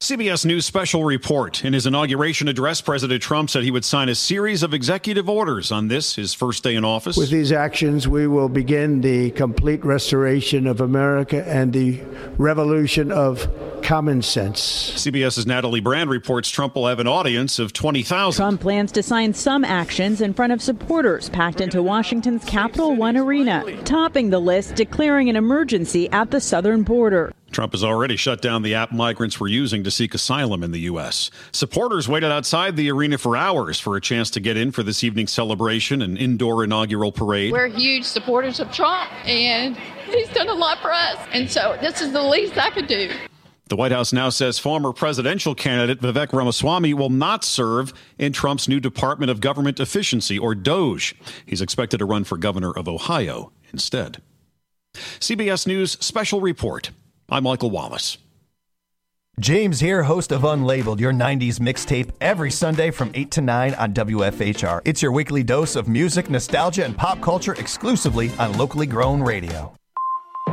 CBS News special report. In his inauguration address, President Trump said he would sign a series of executive orders on this, his first day in office. With these actions, we will begin the complete restoration of America and the revolution of common sense. CBS's Natalie Brand reports Trump will have an audience of 20,000. Trump plans to sign some actions in front of supporters packed into Washington's Capital One Arena, topping the list, declaring an emergency at the southern border. Trump has already shut down the app migrants were using to seek asylum in the U.S. Supporters waited outside the arena for hours for a chance to get in for this evening's celebration and indoor inaugural parade. We're huge supporters of Trump, and he's done a lot for us. And so this is the least I could do. The White House now says former presidential candidate Vivek Ramaswamy will not serve in Trump's new Department of Government Efficiency, or DOGE. He's expected to run for governor of Ohio instead. CBS News special report. I'm Michael Wallace. James here, host of Unlabeled, your 90s mixtape, every Sunday from 8 to 9 on WFHR. It's your weekly dose of music, nostalgia, and pop culture exclusively on locally grown radio. For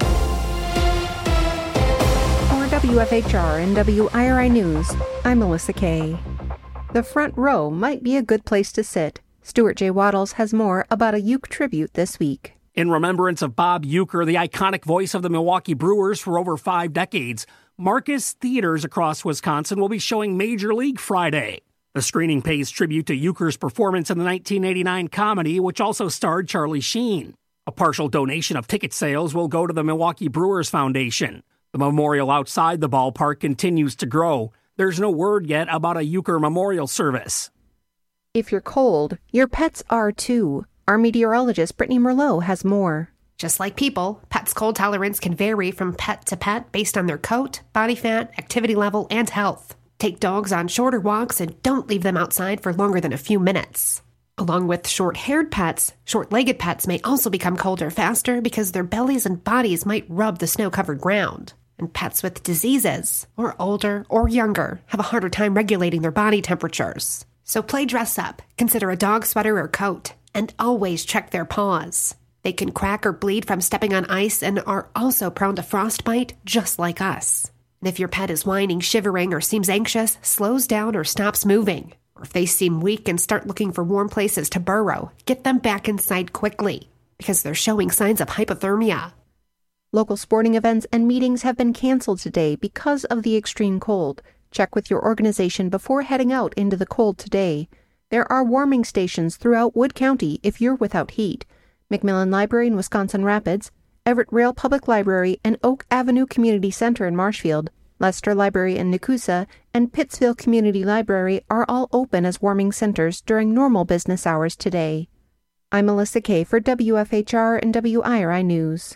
WFHR and WIRI News, I'm Melissa Kay. The front row might be a good place to sit. Stuart J. Waddles has more about a Uke tribute this week. In remembrance of Bob Uecker, the iconic voice of the Milwaukee Brewers for over 5 decades, Marcus Theaters across Wisconsin will be showing Major League Friday. The screening pays tribute to Uecker's performance in the 1989 comedy, which also starred Charlie Sheen. A partial donation of ticket sales will go to the Milwaukee Brewers Foundation. The memorial outside the ballpark continues to grow. There's no word yet about a Uecker memorial service. If you're cold, your pets are too. Our meteorologist, Brittany Merlot, has more. Just like people, pets' cold tolerance can vary from pet to pet based on their coat, body fat, activity level, and health. Take dogs on shorter walks and don't leave them outside for longer than a few minutes. Along with short-haired pets, short-legged pets may also become colder faster because their bellies and bodies might rub the snow-covered ground. And pets with diseases, or older or younger, have a harder time regulating their body temperatures. So play dress up, consider a dog sweater or coat, and always check their paws. They can crack or bleed from stepping on ice and are also prone to frostbite, just like us. And if your pet is whining, shivering, or seems anxious, slows down or stops moving, or if they seem weak and start looking for warm places to burrow, get them back inside quickly, because they're showing signs of hypothermia. Local sporting events and meetings have been canceled today because of the extreme cold. Check with your organization before heading out into the cold today. There are warming stations throughout Wood County if you're without heat. McMillan Library in Wisconsin Rapids, Everett Rail Public Library and Oak Avenue Community Center in Marshfield, Leicester Library in Nakusa, and Pittsville Community Library are all open as warming centers during normal business hours today. I'm Melissa Kay for WFHR and WIRI News.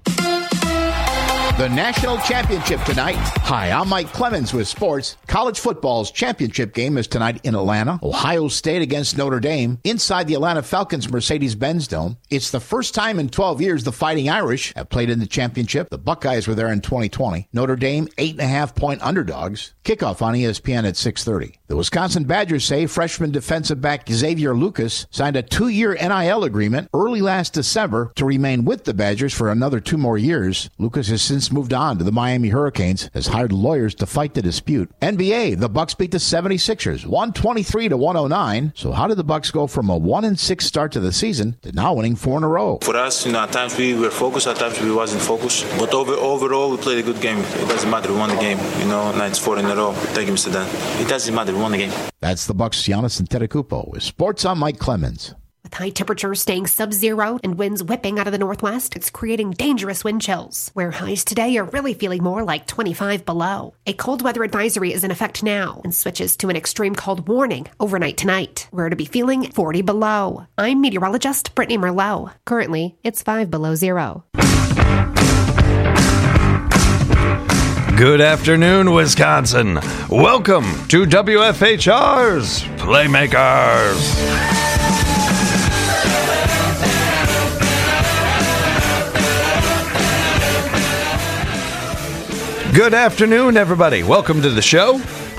The national championship tonight. Hi, I'm Mike Clemens with sports. College football's championship game is tonight in Atlanta. Ohio State against Notre Dame inside the Atlanta Falcons Mercedes-Benz Dome. It's the first time in 12 years the Fighting Irish have played in the championship. The Buckeyes were there in 2020. Notre Dame, 8.5-point underdogs. Kickoff on ESPN at 6:30. The Wisconsin Badgers say freshman defensive back Xavier Lucas signed a 2-year NIL agreement early last December to remain with the Badgers for another 2 more years. Lucas has since moved on to the Miami Hurricanes, has hired lawyers to fight the dispute. NBA, the Bucks beat the 76ers, 123-109. So how did the Bucks go from a 1-6 start to the season to now winning 4 in a row? For us, at times we were focused, at times we wasn't focused. But overall, we played a good game. It doesn't matter, we won the game. Now it's 4 in a row. Thank you, Mr. Dan. It doesn't matter, we won the game. That's the Bucks' Giannis Antetokounmpo with Sports on Mike Clemens. With high temperatures staying sub-zero and winds whipping out of the northwest, it's creating dangerous wind chills, where highs today are really feeling more like 25 below. A cold weather advisory is in effect now and switches to an extreme cold warning overnight tonight. We're to be feeling 40 below. I'm meteorologist Brittany Merlot. Currently, it's 5 below zero. Good afternoon, Wisconsin. Welcome to WFHR's Playmakers. Good afternoon, everybody. Welcome to the show.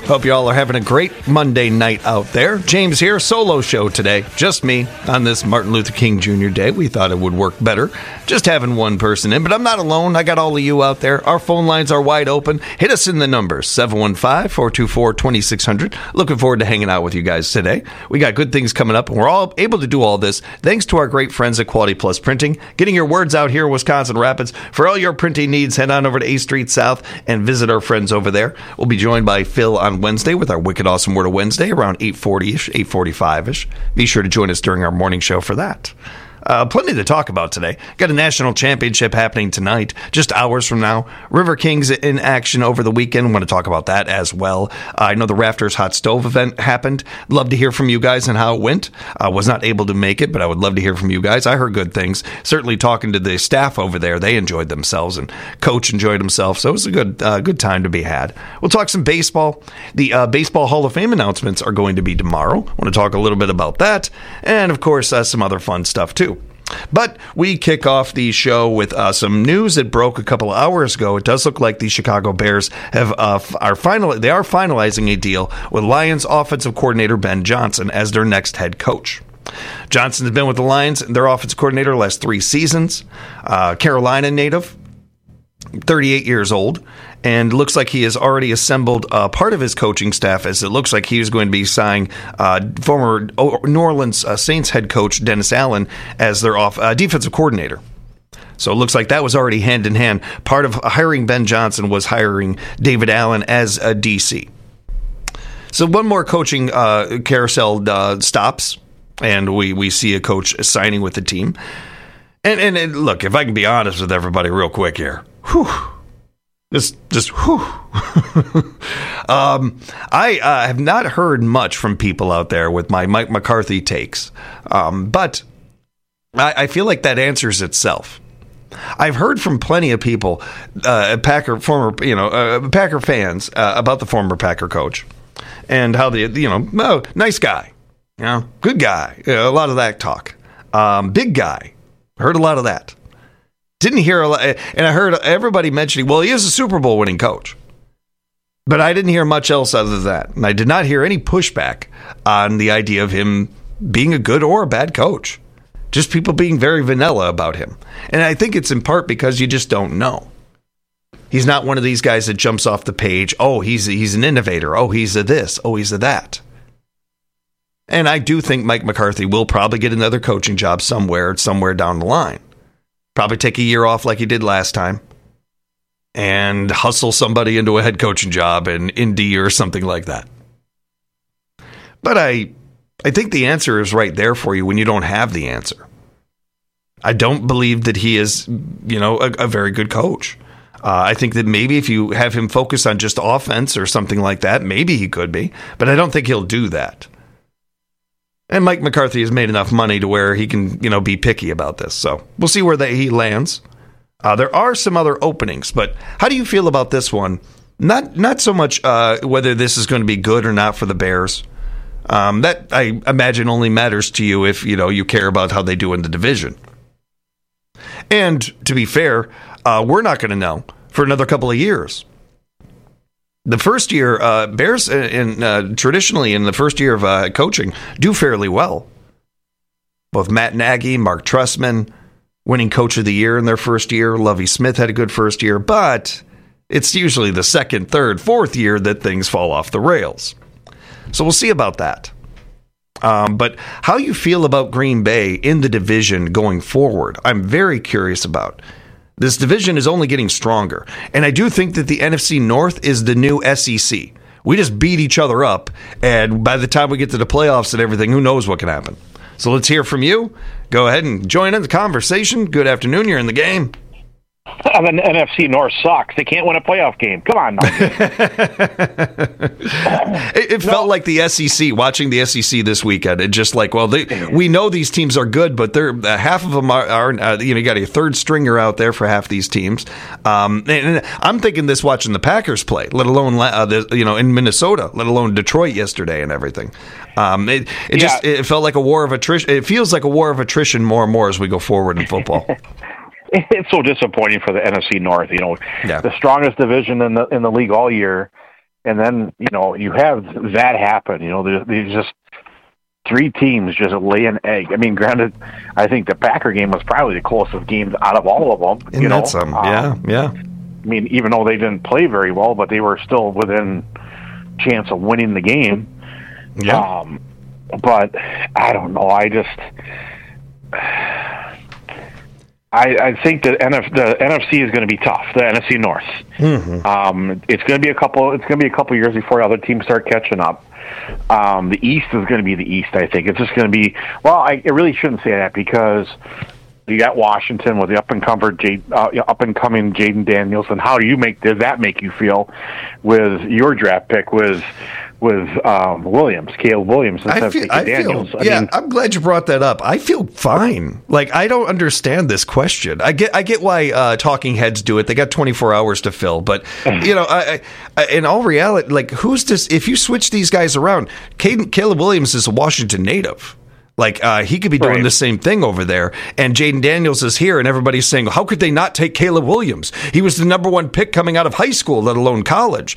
Hope you all are having a great Monday night out there. James here, solo show today. Just me on this Martin Luther King Jr. Day. We thought it would work better just having one person in, but I'm not alone. I got all of you out there. Our phone lines are wide open. Hit us in the numbers, 715-424-2600. Looking forward to hanging out with you guys today. We got good things coming up, and we're all able to do all this thanks to our great friends at Quality Plus Printing. Getting your words out here in Wisconsin Rapids. For all your printing needs, head on over to A Street South and visit our friends over there. We'll be joined by Phil on Wednesday with our Wicked Awesome Word of Wednesday around 8:40-ish, 8:45-ish. Be sure to join us during our morning show for that. Plenty to talk about today. Got a national championship happening tonight, just hours from now. River Kings in action over the weekend. Want to talk about that as well. I know the Rafters Hot Stove event happened. Love to hear from you guys and how it went. Was not able to make it, but I would love to hear from you guys. I heard good things. Certainly talking to the staff over there, they enjoyed themselves, and Coach enjoyed himself, so it was a good time to be had. We'll talk some baseball. The Baseball Hall of Fame announcements are going to be tomorrow. Want to talk a little bit about that, and of course some other fun stuff too. But we kick off the show with some news that broke a couple of hours ago. It does look like the Chicago Bears are finalizing a deal with Lions offensive coordinator Ben Johnson as their next head coach. Johnson has been with the Lions, their offensive coordinator, the last 3 seasons. Carolina native, 38 years old, and looks like he has already assembled part of his coaching staff, as it looks like he is going to be signing former New Orleans Saints head coach Dennis Allen as their defensive coordinator. So it looks like that was already hand in hand. Part of hiring Ben Johnson was hiring David Allen as a DC. So one more coaching carousel stops, and we see a coach signing with the team. And look, if I can be honest with everybody real quick here, whew. Just whew. I have not heard much from people out there with my Mike McCarthy takes, but I feel like that answers itself. I've heard from plenty of people, Packer fans, about the former Packer coach and how nice guy, good guy, a lot of that talk, big guy. Heard a lot of that. Didn't hear a lot, and I heard everybody mentioning, well, he is a Super Bowl winning coach. But I didn't hear much else other than that. And I did not hear any pushback on the idea of him being a good or a bad coach. Just people being very vanilla about him. And I think it's in part because you just don't know. He's not one of these guys that jumps off the page, oh, he's an innovator, oh, he's a this, oh, he's a that. And I do think Mike McCarthy will probably get another coaching job somewhere down the line. Probably take a year off like he did last time and hustle somebody into a head coaching job in Indy or something like that. But I think the answer is right there for you when you don't have the answer. I don't believe that he is, a very good coach. I think that maybe if you have him focus on just offense or something like that, maybe he could be. But I don't think he'll do that. And Mike McCarthy has made enough money to where he can, be picky about this. So we'll see where he lands. There are some other openings, but how do you feel about this one? Not so much whether this is going to be good or not for the Bears. That I imagine only matters to you if you care about how they do in the division. And to be fair, we're not going to know for another couple of years. The first year, Bears traditionally in the first year of coaching do fairly well. Both Matt Nagy, Mark Trestman, winning Coach of the Year in their first year. Lovie Smith had a good first year, but it's usually the second, third, fourth year that things fall off the rails. So we'll see about that. But how you feel about Green Bay in the division going forward, I'm very curious about. This division is only getting stronger. And I do think that the NFC North is the new SEC. We just beat each other up, and by the time we get to the playoffs and everything, who knows what can happen. So let's hear from you. Go ahead and join in the conversation. Good afternoon. You're in the game. The NFC North sucks. They can't win a playoff game. Come on. It felt like the SEC, watching the SEC this weekend. It just like, we know these teams are good, but they're half of them are you got a third stringer out there for half these teams. And I'm thinking this watching the Packers play, let alone in Minnesota, let alone Detroit yesterday and everything. It felt like a war of attrition. It feels like a war of attrition more and more as we go forward in football. It's so disappointing for the NFC North. The strongest division in the league all year, And then, you have that happen. There's just three teams just lay an egg. I mean, granted, I think the Packer game was probably the closest game out of all of them. And that's yeah. I mean, even though they didn't play very well, but they were still within chance of winning the game. Yeah. But I don't know. I think the NFC is going to be tough. The NFC North. Mm-hmm. It's going to be a couple years before other teams start catching up. The East is going to be the East. I think it's just going to be. Well, I really shouldn't say that because you got Washington with the up and coming Jaden Daniels, and how does that make you feel with your draft pick with Caleb Williams instead of Daniels? I'm glad you brought that up. I feel fine. Like, I don't understand this question. I get why talking heads do it. They got 24 hours to fill, but I in all reality, like, who's this? If you switch these guys around, Caleb Williams is a Washington native. Like, he could be doing the same thing over there. And Jaden Daniels is here, and everybody's saying, how could they not take Caleb Williams? He was the number one pick coming out of high school, let alone college.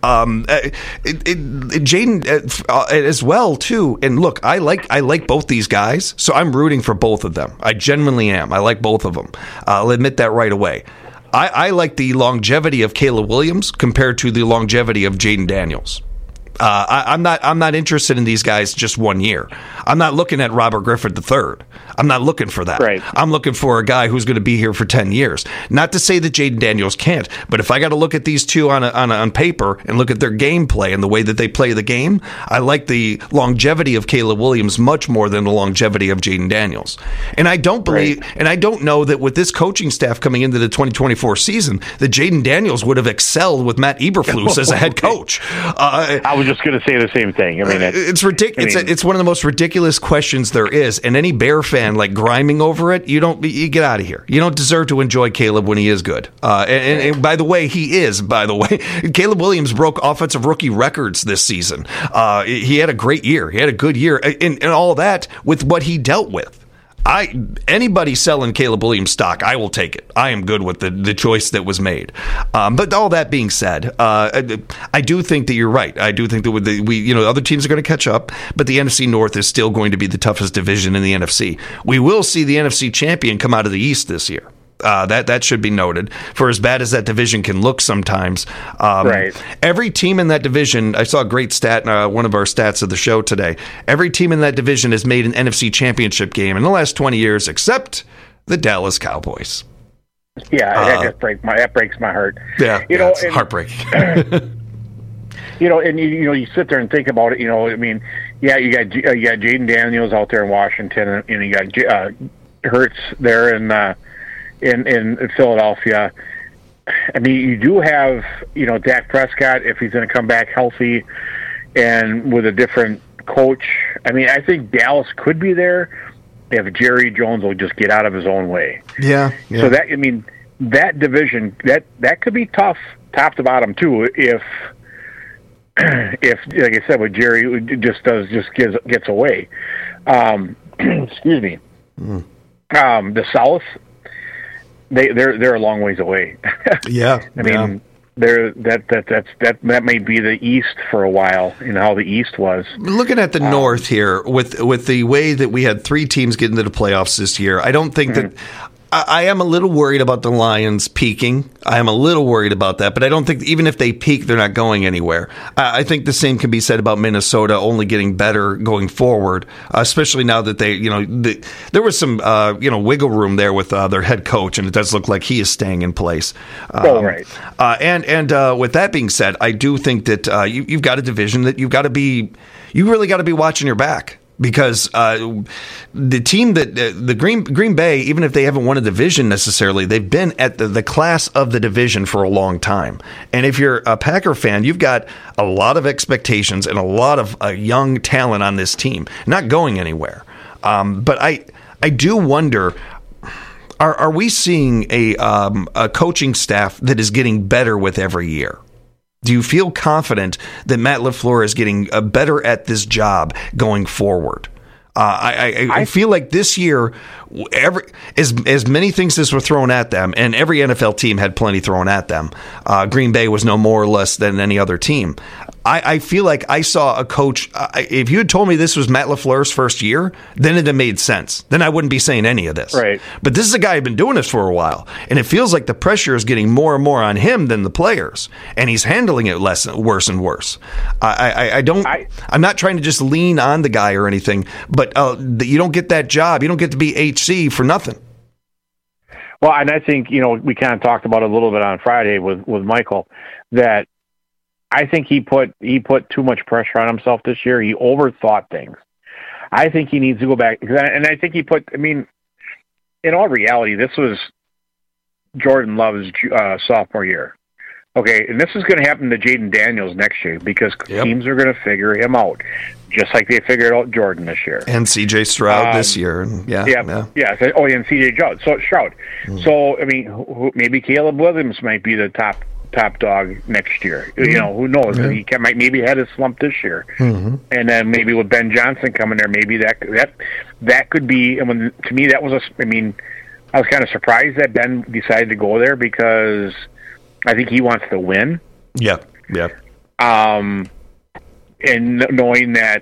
Jaden as well, too. And look, I like both these guys, so I'm rooting for both of them. I genuinely am. I like both of them. I'll admit that right away. I like the longevity of Caleb Williams compared to the longevity of Jaden Daniels. I'm not interested in these guys just 1 year. I'm not looking at Robert Griffin III. I'm not looking for that. Right. I'm looking for a guy who's going to be here for 10 years. Not to say that Jaden Daniels can't, but if I got to look at these two on paper and look at their gameplay and the way that they play the game, I like the longevity of Caleb Williams much more than the longevity of Jaden Daniels. And I don't believe, and I don't know that with this coaching staff coming into the 2024 season, that Jaden Daniels would have excelled with Matt Eberflus as a head coach. I was just going to say the same thing. I mean, it's ridiculous. It's one of the most ridiculous questions there is, and any Bear fan like griming over it, you get out of here. You don't deserve to enjoy Caleb when he is good. And by the way, he is. By the way, Caleb Williams broke offensive rookie records this season. He had a great year. He had a good year, and all that with what he dealt with. Anybody selling Caleb Williams stock, I will take it. I am good with the choice that was made. But all that being said, I do think that you're right. I do think that other teams are going to catch up, but the NFC North is still going to be the toughest division in the NFC. We will see the NFC champion come out of the East this year. That should be noted. For as bad as that division can look sometimes, every team in that division, I saw a great stat, one of our stats of the show today, every team in that division has made an NFC championship game in the last 20 years except the Dallas Cowboys. Yeah, that breaks my heart. Yeah, it's heartbreaking. You sit there and think about it. I mean, you got Jaden Daniels out there in Washington, and you got Hurts there in Philadelphia. I mean, you do have, Dak Prescott, if he's going to come back healthy and with a different coach. I mean, I think Dallas could be there if Jerry Jones will just get out of his own way. Yeah. So that division, that could be tough, top to bottom too, if like I said, with Jerry gets away. Excuse me. The South, they're a long ways away. Yeah, I mean, that may be the East for a while. How the East was. Looking at the North here, with the way that we had three teams get into the playoffs this year, I don't think that. I am a little worried about the Lions peaking. I am a little worried about that, but I don't think even if they peak, they're not going anywhere. I think the same can be said about Minnesota only getting better going forward, especially now that there was some wiggle room there with their head coach, and it does look like he is staying in place. Right. And with that being said, I do think that you've got a division that you really got to be watching your back. Because the team that the Green Bay, even if they haven't won a division necessarily, they've been at the class of the division for a long time. And if you're a Packer fan, you've got a lot of expectations and a lot of young talent on this team, not going anywhere. But I do wonder, are we seeing a coaching staff that is getting better with every year? Do you feel confident that Matt LaFleur is getting better at this job going forward? I feel like this year, as many things as were thrown at them, and every NFL team had plenty thrown at them. Green Bay was no more or less than any other team. I feel like I saw a coach. If you had told me this was Matt LaFleur's first year, then it'd have made sense. Then I wouldn't be saying any of this. Right. But this is a guy who's been doing this for a while, and it feels like the pressure is getting more and more on him than the players, and he's handling it worse and worse. I'm not trying to just lean on the guy or anything, but you don't get that job. You don't get to be HC for nothing. Well, and I think, we kind of talked about it a little bit on Friday with Michael, that I think he put too much pressure on himself this year. He overthought things. I think he needs to go back, and I think in all reality, this was Jordan Love's sophomore year. Okay, and this is going to happen to Jaden Daniels next year because teams are going to figure him out, just like they figured out Jordan this year. And C.J. Stroud this year. and C.J. Stroud. Mm-hmm. So, maybe Caleb Williams might be the top dog next year. Mm-hmm. Who knows? Yeah. He might maybe had a slump this year, and then maybe with Ben Johnson coming there, maybe that could be. And to me, that was I was kind of surprised that Ben decided to go there because I think he wants to win. Yeah. And knowing that,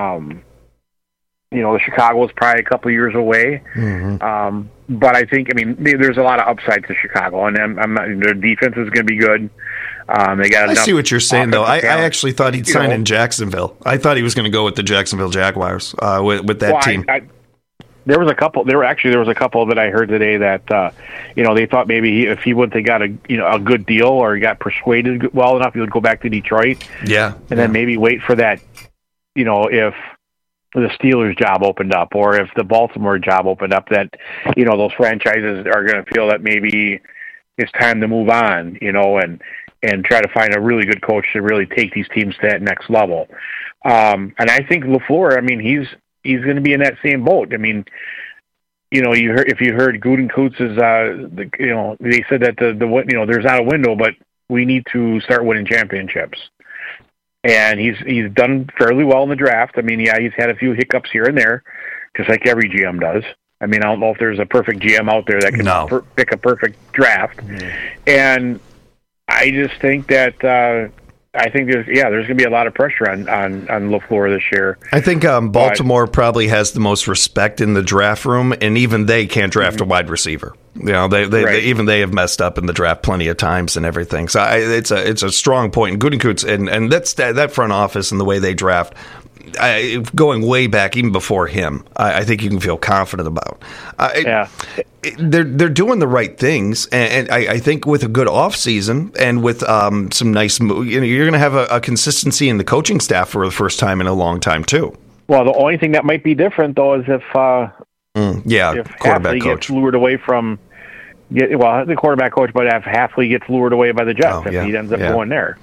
Chicago is probably a couple of years away. Mm-hmm. But I think, there's a lot of upside to Chicago, and their defense is going to be good. They got. I see what you're saying, though. I actually thought he'd sign in Jacksonville. I thought he was going to go with the Jacksonville Jaguars with that team. There was a couple. There was a couple that I heard today that they thought maybe if he would, they got a good deal or he got persuaded well enough, he would go back to Detroit. Yeah, and then maybe wait for that. If the Steelers job opened up or if the Baltimore job opened up, that those franchises are going to feel that maybe it's time to move on. And try to find a really good coach to really take these teams to that next level. And I think LaFleur, he's going to be in that same boat. If you heard Gutekunst's, they said that there's not a window, but we need to start winning championships. And he's done fairly well in the draft. He's had a few hiccups here and there, just like every GM does. I don't know if there's a perfect GM out there that can pick a perfect draft. And I just think that there's going to be a lot of pressure on LaFleur this year. I think Baltimore probably has the most respect in the draft room, and even they can't draft a wide receiver. They have messed up in the draft plenty of times and everything. So it's a strong point. And Gutekunst and that's that front office and the way they draft. Going way back, even before him, I think you can feel confident about. They're doing the right things, and I think with a good off season and with some nice, you're going to have a consistency in the coaching staff for the first time in a long time too. Well, the only thing that might be different though is if quarterback coach gets lured away from. The quarterback coach, but if Hafley gets lured away by the Jets, if he ends up going there,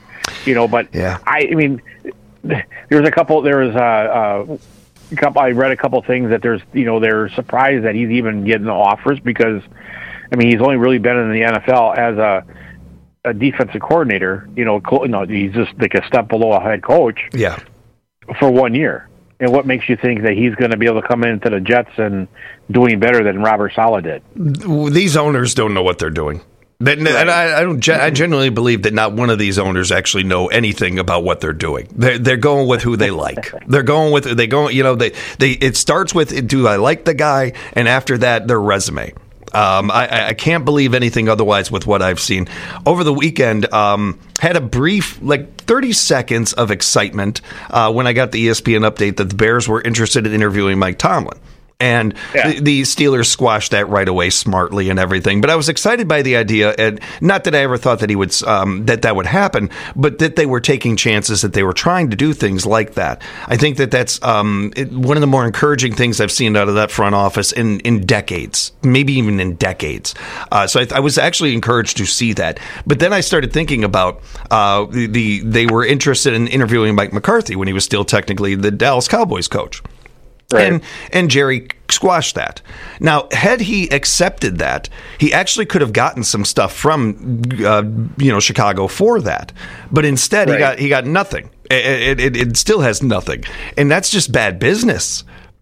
There's a couple. I read a couple things that they're surprised that he's even getting the offers because, he's only really been in the NFL as a defensive coordinator. He's just like a step below a head coach. Yeah. For 1 year. And what makes you think that he's going to be able to come into the Jets and doing better than Robert Saleh did? These owners don't know what they're doing. And I genuinely believe that not one of these owners actually know anything about what they're doing. They're going with who they like. It starts with, do I like the guy? And after that, their resume. I can't believe anything otherwise with what I've seen. Over the weekend, had a brief, 30 seconds of excitement when I got the ESPN update that the Bears were interested in interviewing Mike Tomlin. And the Steelers squashed that right away smartly and everything. But I was excited by the idea, and not that I ever thought that he would that would happen, but that they were taking chances, that they were trying to do things like that. I think that's one of the more encouraging things I've seen out of that front office in decades, maybe even in decades. So I was actually encouraged to see that. But then I started thinking about they were interested in interviewing Mike McCarthy when he was still technically the Dallas Cowboys coach. Right. And Jerry squashed that. Now, had he accepted that, he actually could have gotten some stuff from Chicago for that. But instead, he got nothing. It still has nothing, and that's just bad business.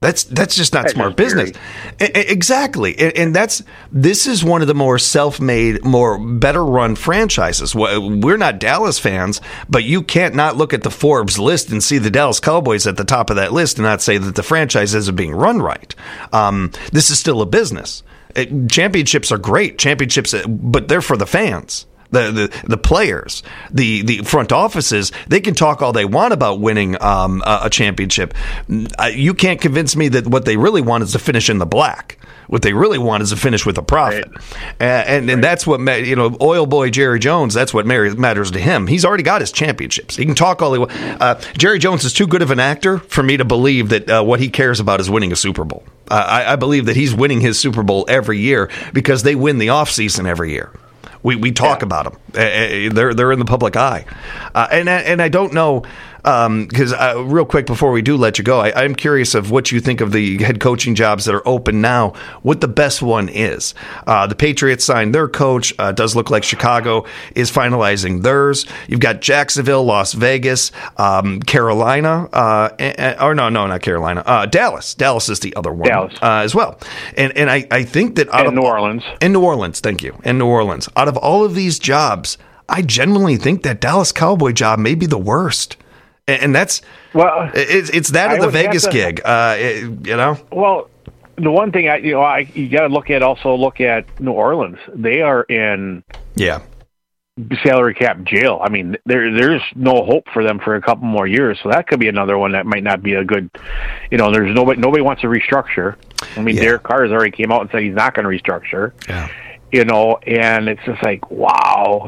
That's just not smart business. Exactly. And this is one of the more self-made, more better run franchises. We're not Dallas fans, but you can't not look at the Forbes list and see the Dallas Cowboys at the top of that list and not say that the franchise isn't being run right. This is still a business. Championships are great. Championships, but they're for the fans. The players, the front offices, they can talk all they want about winning a championship. You can't convince me that what they really want is to finish in the black. What they really want is to finish with a profit. Right. And that's what, oil boy Jerry Jones, that's what matters to him. He's already got his championships. He can talk all he wants. Jerry Jones is too good of an actor for me to believe that what he cares about is winning a Super Bowl. I believe that he's winning his Super Bowl every year because they win the offseason every year. We talk about them. They're in the public eye, and I don't know because real quick before we do let you go, I'm curious of what you think of the head coaching jobs that are open now. What the best one is? The Patriots signed their coach. Does look like Chicago is finalizing theirs. You've got Jacksonville, Las Vegas, Carolina, not Carolina. Dallas. Dallas is the other one as well. And I think that out of New Orleans. In New Orleans, thank you. In New Orleans, out of all of these jobs, I genuinely think that Dallas Cowboy job may be the worst. And that's it's that of the Vegas gig, Well, the one thing you got to look at New Orleans. They are in salary cap jail. I mean, there's no hope for them for a couple more years. So that could be another one that might not be a good. There's nobody wants to restructure. I mean, Derek Carr has already came out and said he's not going to restructure. Yeah. And it's just like wow,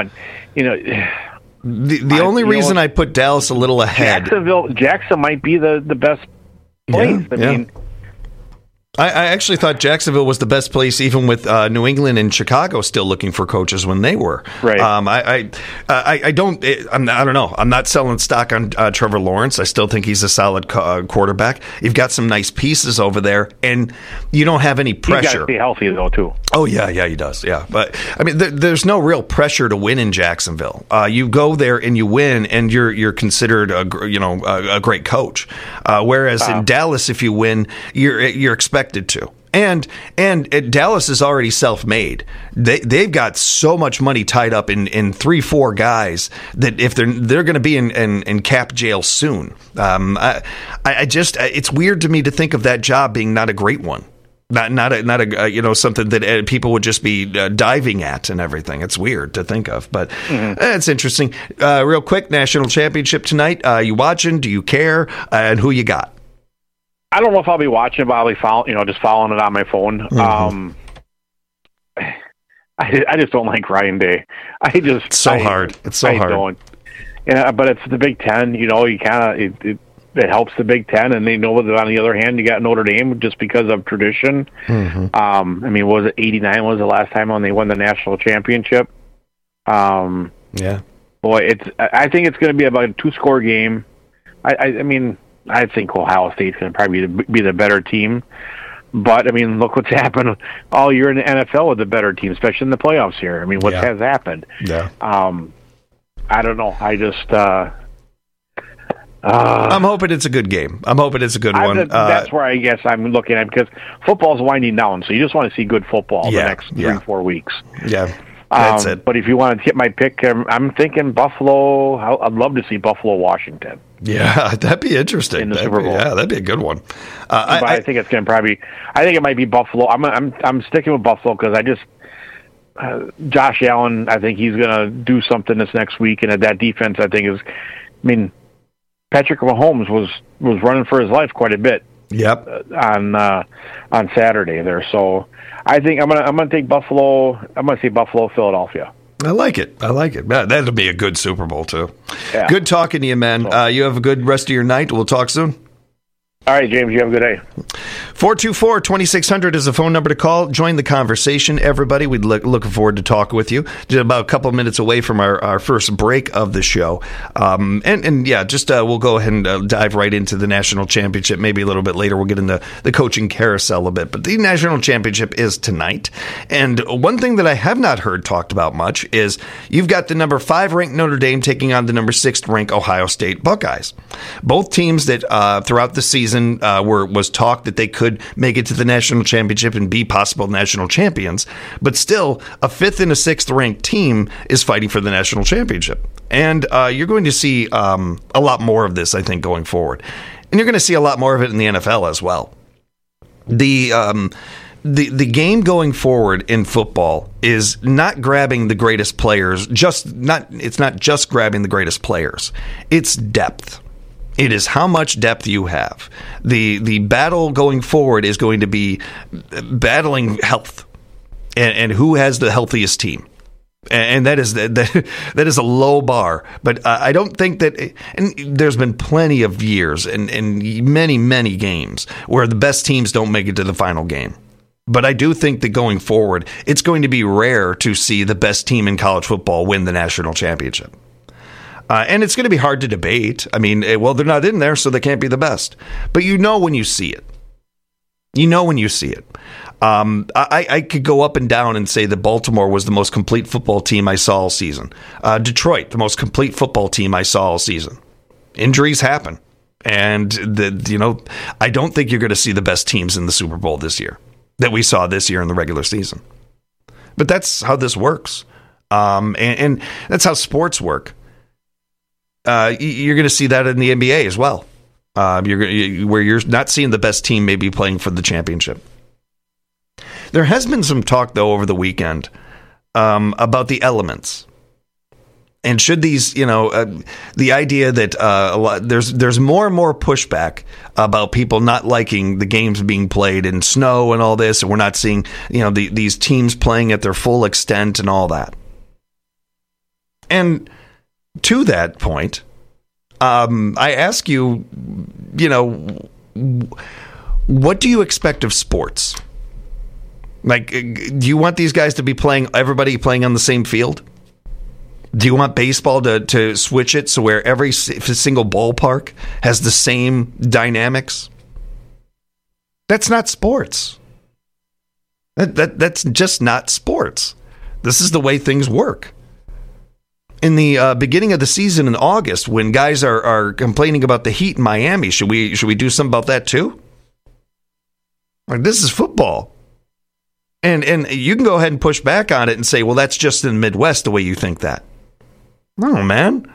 The only reason I put Dallas a little ahead, Jackson might be the best place. I mean, I actually thought Jacksonville was the best place, even with New England and Chicago still looking for coaches when they were. Right. I don't know. I'm not selling stock on Trevor Lawrence. I still think he's a solid quarterback. You've got some nice pieces over there, and you don't have any pressure. He's got to stay healthy though, too. Oh yeah, he does. Yeah, but I mean, there's no real pressure to win in Jacksonville. You go there and you win, and you're considered a great coach. Whereas in Dallas, if you win, you're expected to. And Dallas is already self-made. They've got so much money tied up in 3-4 guys that if they're going to be in cap jail soon. It's weird to me to think of that job being not a great one. Not a something that people would just be diving at and everything. It's weird to think of, but it's interesting. Real quick, national championship tonight. You watching? Do you care? And who you got? I don't know if I'll be watching, but I'll be just following it on my phone. Mm-hmm. I just don't like Ryan Day. It's so hard. Don't. But it's the Big Ten. You kind of it helps the Big Ten, and they know that on the other hand, you got Notre Dame just because of tradition. Mm-hmm. I mean, was it 89 was the last time when they won the national championship? Yeah. Boy, I think it's going to be about a 2-score game. I think Ohio State's going to probably be the better team. But, I mean, look what's happened all year in the NFL with the better team, especially in the playoffs here. I mean, what has happened? Yeah. I don't know. I just... I'm hoping it's a good game. I'm hoping it's a good one. That's where I guess I'm looking at, because football's winding down, so you just want to see good football the next 3-4 weeks. Yeah. That's it. But if you want to hit my pick, I'm thinking Buffalo. I'd love to see Buffalo, Washington. Yeah, that'd be interesting. In the Super Bowl. Yeah, that'd be a good one. But I think it's going to I think it might be Buffalo. I'm sticking with Buffalo because I just Josh Allen. I think he's going to do something this next week, and that defense, I think is. I mean, Patrick Mahomes was running for his life quite a bit. Yep. On Saturday there, so I think I'm gonna take Buffalo. I'm gonna say Buffalo, Philadelphia. I like it. That'll be a good Super Bowl too. Yeah. Good talking to you, man. You have a good rest of your night. We'll talk soon. All right, James. You have a good day. 424-2600 is the phone number to call. Join the conversation, everybody. We'd looking forward to talk with you. Just about a couple of minutes away from our first break of the show. We'll go ahead and dive right into the national championship. Maybe a little bit later we'll get into the coaching carousel a bit. But the national championship is tonight. And one thing that I have not heard talked about much is you've got the number 5 ranked Notre Dame taking on the number 6 ranked Ohio State Buckeyes. Both teams that throughout the season was talk that they could make it to the national championship and be possible national champions, but still a 5th and a 6th ranked team is fighting for the national championship. And you're going to see a lot more of this, I think, going forward. And you're going to see a lot more of it in the NFL as well. The game going forward in football is not grabbing the greatest players, it's not just grabbing the greatest players. It's depth. It is how much depth you have. The battle going forward is going to be battling health and who has the healthiest team. And that is a low bar. But I don't think that – and there's been plenty of years and many, many games where the best teams don't make it to the final game. But I do think that going forward, it's going to be rare to see the best team in college football win the national championship. And it's going to be hard to debate. I mean, well, they're not in there, so they can't be the best. But you know when you see it. I could go up and down and say that Baltimore was the most complete football team I saw all season. Detroit, the most complete football team I saw all season. Injuries happen. And, I don't think you're going to see the best teams in the Super Bowl this year that we saw this year in the regular season. But that's how this works. And that's how sports work. You're going to see that in the NBA as well, where you're not seeing the best team maybe playing for the championship. There has been some talk, though, over the weekend about the elements. And should these, the idea that there's more and more pushback about people not liking the games being played in snow and all this, and we're not seeing, these teams playing at their full extent and all that. And to that point, I ask you, what do you expect of sports? Like, do you want these guys to be everybody playing on the same field? Do you want baseball to switch it so where every single ballpark has the same dynamics? That's not sports. That's just not sports. This is the way things work. In the beginning of the season in August, when guys are complaining about the heat in Miami, should we do something about that too? Like, this is football. And you can go ahead and push back on it and say, well, that's just in the Midwest the way you think that. No, man.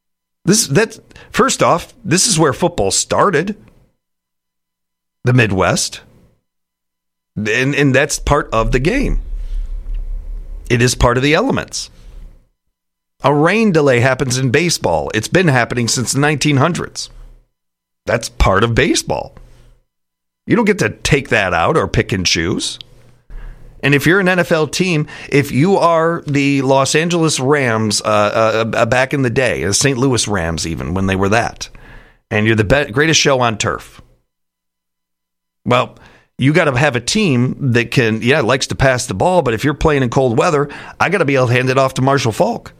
First off, this is where football started. The Midwest. And that's part of the game. It is part of the elements. A rain delay happens in baseball. It's been happening since the 1900s. That's part of baseball. You don't get to take that out or pick and choose. And if you're an NFL team, if you are the Los Angeles Rams back in the day, the St. Louis Rams even, when they were that, and you're the greatest show on turf, well, you got to have a team that likes to pass the ball, but if you're playing in cold weather, I got to be able to hand it off to Marshall Faulk.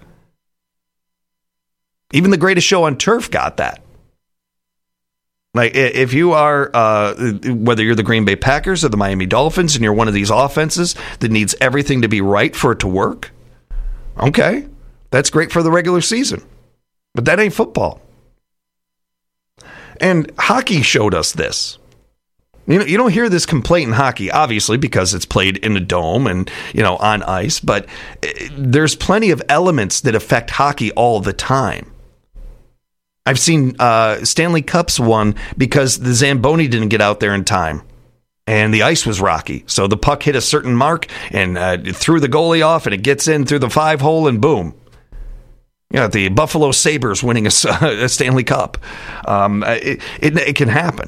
Even the greatest show on turf got that. Like, if you are, whether you're the Green Bay Packers or the Miami Dolphins, and you're one of these offenses that needs everything to be right for it to work, okay, that's great for the regular season. But that ain't football. And hockey showed us this. You don't hear this complaint in hockey, obviously, because it's played in a dome and, on ice, but there's plenty of elements that affect hockey all the time. I've seen Stanley Cups won because the Zamboni didn't get out there in time, and the ice was rocky. So the puck hit a certain mark and threw the goalie off, and it gets in through the 5-hole, and boom. The Buffalo Sabres winning a Stanley Cup. It can happen.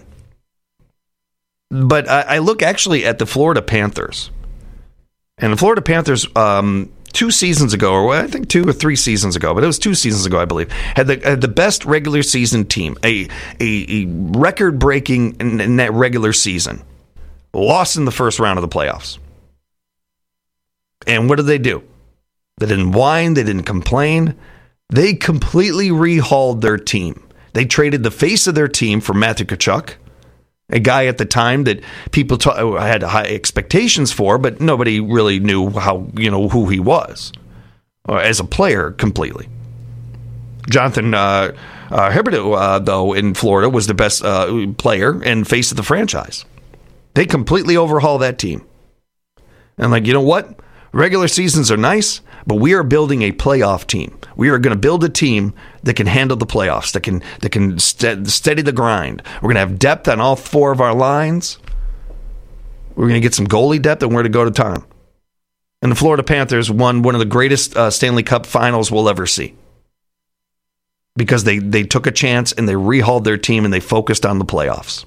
But I look actually at the Florida Panthers. And the Florida Panthers, 2 seasons ago, or I think 2 or 3 seasons ago, but it was 2 seasons ago, I believe, had the best regular season team, a record-breaking in that regular season. lost in the first round of the playoffs. And what did they do? They didn't whine. They didn't complain. They completely rehauled their team. They traded the face of their team for Matthew Tkachuk, a guy at the time that people had high expectations for, but nobody really knew who he was as a player completely. Jonathan Huberdeau, though, in Florida, was the best player and face of the franchise. They completely overhauled that team. And you know what? Regular seasons are nice, but we are building a playoff team. We are going to build a team that can handle the playoffs, that can steady the grind. We're going to have depth on all four of our lines. We're going to get some goalie depth, and we're going to go to time. And the Florida Panthers won one of the greatest Stanley Cup finals we'll ever see. Because they took a chance, and they rehauled their team, and they focused on the playoffs.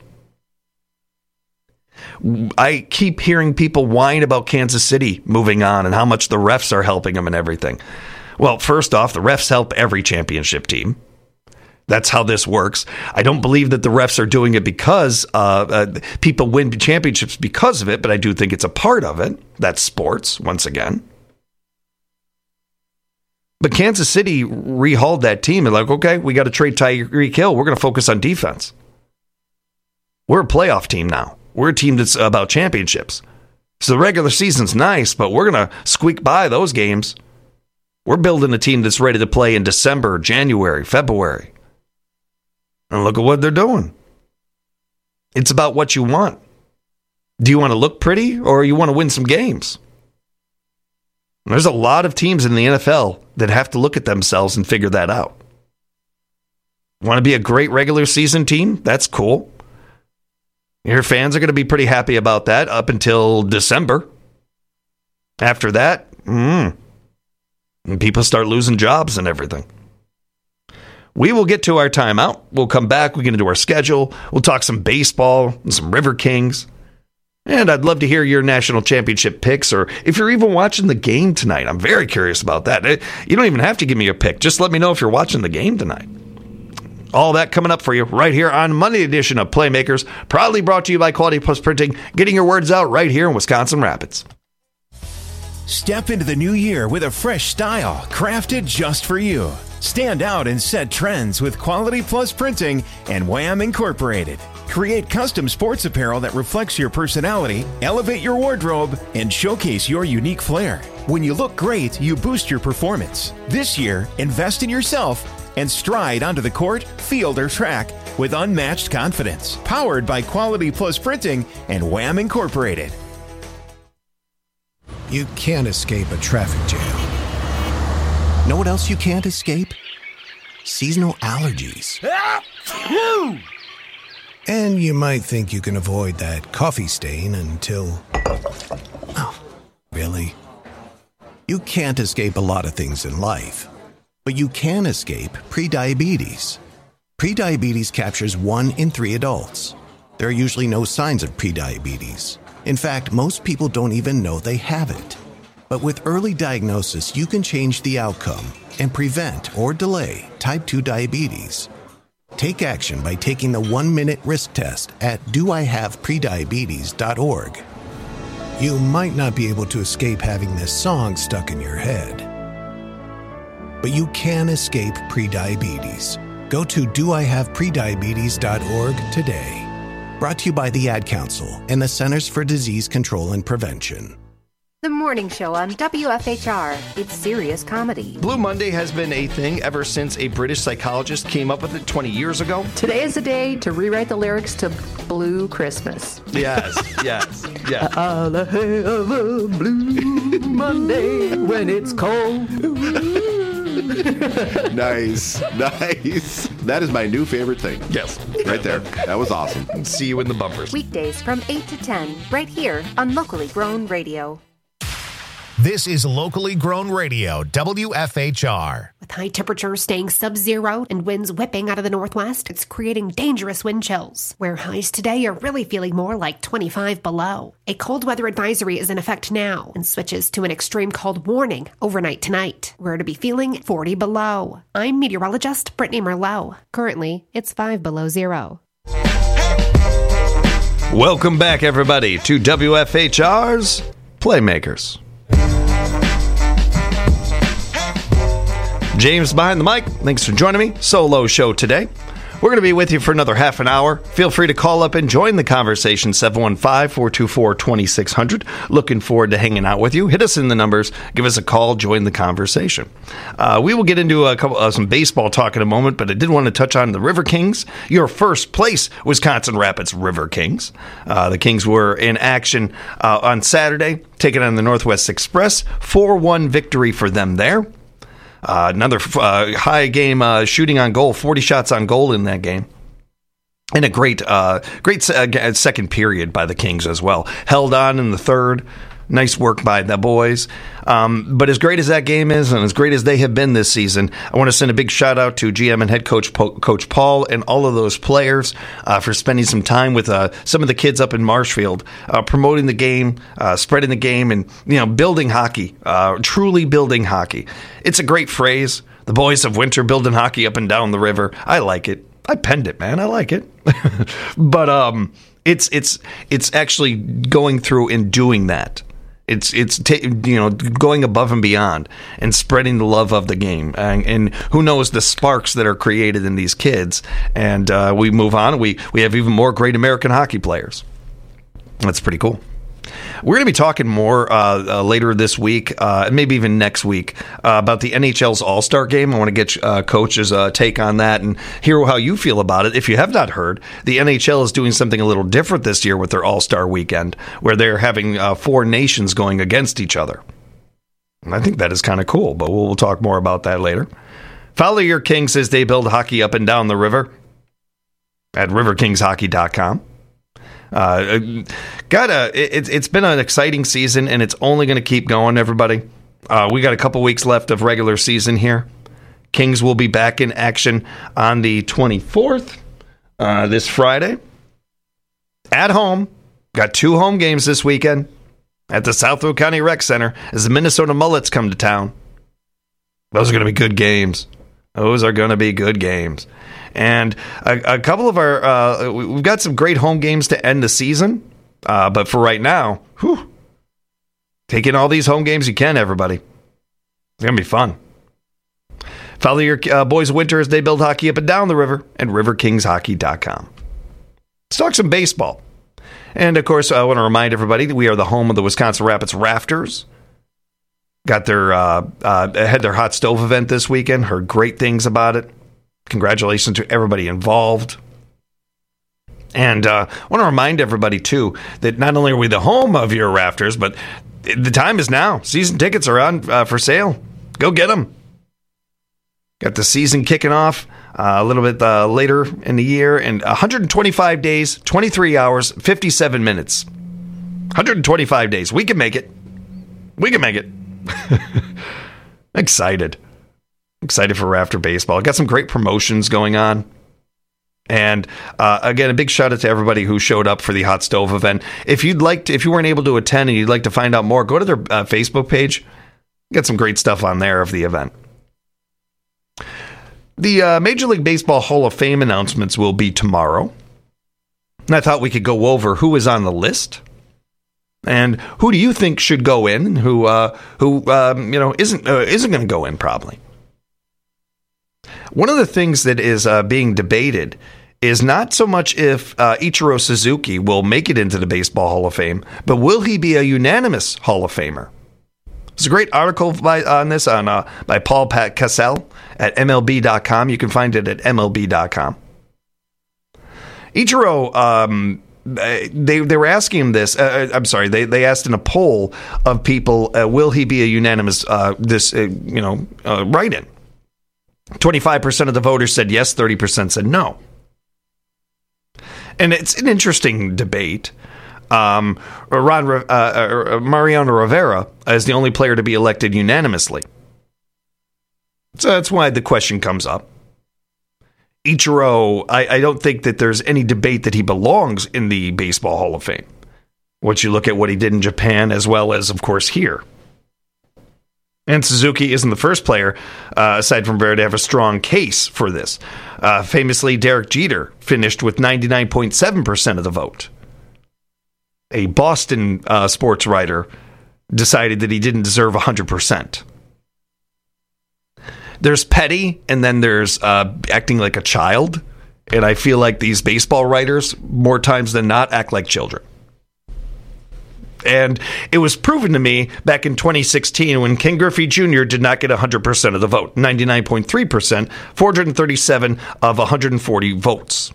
I keep hearing people whine about Kansas City moving on and how much the refs are helping them and everything. Well, first off, the refs help every championship team. That's how this works. I don't believe that the refs are doing it because people win championships because of it, but I do think it's a part of it. That's sports, once again. But Kansas City rehauled that team and okay, we got to trade Tyreek Hill. We're going to focus on defense. We're a playoff team now. We're a team that's about championships. So the regular season's nice, but we're going to squeak by those games. We're building a team that's ready to play in December, January, February. And look at what they're doing. It's about what you want. Do you want to look pretty or you want to win some games? And there's a lot of teams in the NFL that have to look at themselves and figure that out. Want to be a great regular season team? That's cool. Your fans are going to be pretty happy about that up until December. After that, and people start losing jobs and everything. We will get to our timeout. We'll come back. We're going to do our schedule. We'll talk some baseball and some River Kings. And I'd love to hear your national championship picks, or if you're even watching the game tonight. I'm very curious about that. You don't even have to give me a pick. Just let me know if you're watching the game tonight. All that coming up for you right here on Monday edition of Playmakers, proudly brought to you by Quality Plus Printing, getting your words out right here in Wisconsin Rapids. Step into the new year with a fresh style crafted just for you. Stand out and set trends with Quality Plus Printing and Wham Incorporated. Create custom sports apparel that reflects your personality, elevate your wardrobe, and showcase your unique flair. When you look great, you boost your performance. This year, invest in yourself and stride onto the court, field, or track with unmatched confidence. Powered by Quality Plus Printing and Wham Incorporated. You can't escape a traffic jam. Know what else you can't escape? Seasonal allergies. And you might think you can avoid that coffee stain until... Oh, really? You can't escape a lot of things in life. But you can escape prediabetes. Prediabetes captures 1 in 3 adults. There are usually no signs of prediabetes. In fact, most people don't even know they have it. But with early diagnosis, you can change the outcome and prevent or delay type 2 diabetes. Take action by taking the 1-minute risk test at doihaveprediabetes.org. You might not be able to escape having this song stuck in your head. But you can escape prediabetes. Go to doihaveprediabetes.org today. Brought to you by the Ad Council and the Centers for Disease Control and Prevention. The morning show on WFHR. It's serious comedy. Blue Monday has been a thing ever since a British psychologist came up with it 20 years ago. Today is the day to rewrite the lyrics to Blue Christmas. Yes. I'll have a blue Monday when it's cold. Nice. That is my new favorite thing. Yes. Right there. That was awesome. See you in the bumpers. Weekdays from 8 to 10, right here on Locally Grown Radio. This is Locally Grown Radio, WFHR. With high temperatures staying sub-zero and winds whipping out of the northwest, it's creating dangerous wind chills, where highs today are really feeling more like 25 below. A cold weather advisory is in effect now and switches to an extreme cold warning overnight tonight. We're to be feeling 40 below. I'm meteorologist Brittany Merlot. Currently, it's 5 below zero. Welcome back, everybody, to WFHR's Playmakers. James behind the mic. Thanks for joining me. Solo show today. We're going to be with you for another half an hour. Feel free to call up and join the conversation, 715-424-2600. Looking forward to hanging out with you. Hit us in the numbers. Give us a call. Join the conversation. We will get into some baseball talk in a moment, but I did want to touch on the River Kings. Your first place Wisconsin Rapids River Kings. The Kings were in action on Saturday, taking on the Northwest Express. 4-1 victory for them there. Another high game shooting on goal, 40 shots on goal in that game. And a great second period by the Kings as well. Held on in the third. Nice work by the boys. But as great as that game is, and as great as they have been this season, I want to send a big shout out to GM and head coach Coach Paul and all of those players for spending some time with some of the kids up in Marshfield, promoting the game, spreading the game, and building hockey, truly building hockey. It's a great phrase. The boys of winter building hockey up and down the river. I like it. I penned it, man. I like it. But it's actually going through and doing that. It's going above and beyond and spreading the love of the game, and who knows the sparks that are created in these kids. And we move on. We have even more great American hockey players. That's pretty cool. We're going to be talking more later this week, and maybe even next week, about the NHL's All-Star Game. I want to get Coach's take on that and hear how you feel about it. If you have not heard, the NHL is doing something a little different this year with their All-Star Weekend, where they're having 4 nations going against each other. And I think that is kind of cool, but we'll talk more about that later. Follow your Kings as they build hockey up and down the river at riverkingshockey.com. It's been an exciting season, and it's only going to keep going, everybody. We got a couple weeks left of regular season here. Kings will be back in action on the 24th, this Friday. At home. Got 2 home games this weekend at the Southwood County Rec Center as the Minnesota Mullets come to town. Those are going to be good games. And a couple of our, we've got some great home games to end the season. But for right now, take in all these home games you can, everybody. It's going to be fun. Follow your boys of winter as they build hockey up and down the river at riverkingshockey.com. Let's talk some baseball. And, of course, I want to remind everybody that we are the home of the Wisconsin Rapids Rafters. Got their had their hot stove event this weekend. Heard great things about it. Congratulations to everybody involved. And I want to remind everybody, too, that not only are we the home of your Rafters, but the time is now. Season tickets are on for sale. Go get them. Got the season kicking off a little bit later in the year. And 125 days, 23 hours, 57 minutes. 125 days. We can make it. Excited for Rafter Baseball. Got some great promotions going on. And again, a big shout out to everybody who showed up for the hot stove event. If you weren't able to attend and you'd like to find out more, go to their Facebook page. Got some great stuff on there of the event. The Major League Baseball Hall of Fame announcements will be tomorrow. And I thought we could go over who is on the list. And who do you think should go in? Who isn't going to go in? Probably. One of the things that is being debated is not so much if Ichiro Suzuki will make it into the Baseball Hall of Fame, but will he be a unanimous Hall of Famer? There's a great article on this by Paul Cassell at MLB.com. You can find it at MLB.com. Ichiro. They were asking him this. They asked in a poll of people, will he be a unanimous write-in? 25% of the voters said yes, 30% said no. And it's an interesting debate. Mariano Rivera is the only player to be elected unanimously. So that's why the question comes up. Ichiro, I don't think that there's any debate that he belongs in the Baseball Hall of Fame. Once you look at what he did in Japan as well as, of course, here. And Suzuki isn't the first player, aside from Rivera, to have a strong case for this. Famously, Derek Jeter finished with 99.7% of the vote. a Boston sports writer decided that he didn't deserve 100%. There's petty, and then there's acting like a child. And I feel like these baseball writers, more times than not, act like children. And it was proven to me back in 2016 when Ken Griffey Jr. did not get 100% of the vote, 99.3%, 437 of 140 votes.